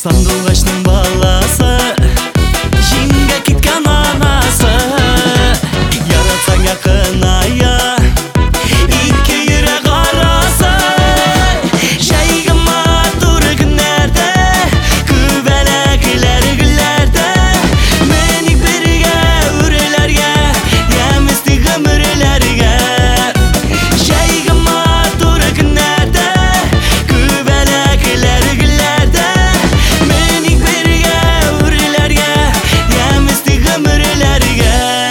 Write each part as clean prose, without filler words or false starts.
Сандуғаштың баласы, жинге кеткен анасы. Яратсаң якын ая, ике йөрәк арасы. Жайгыма тур көннәрдә, күбәләкләр гөлләрдә. Меник бергә үреләргә, ямысты гомерләргә. Жайгыма тур көннәрдә, күбәләкләр гөлләрдә. Меник бергә үреләргә, ямысты гомерләргә.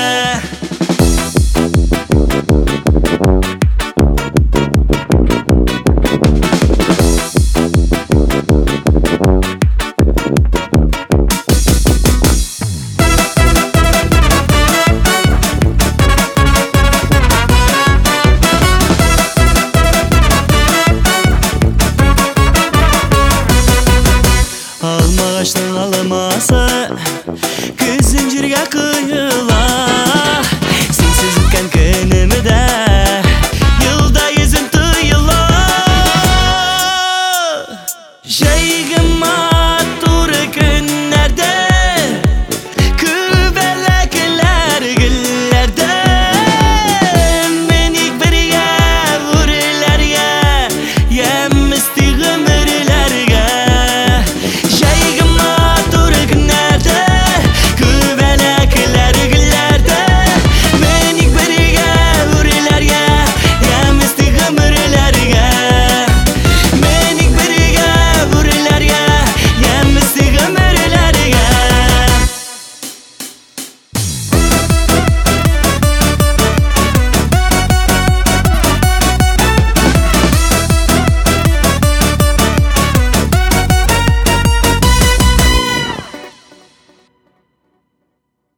Алмағаштың алмасы, күзін жүрге құйыла. Сенсіз өткен күнімді, йылда yüzün тұйыла. Жайгыма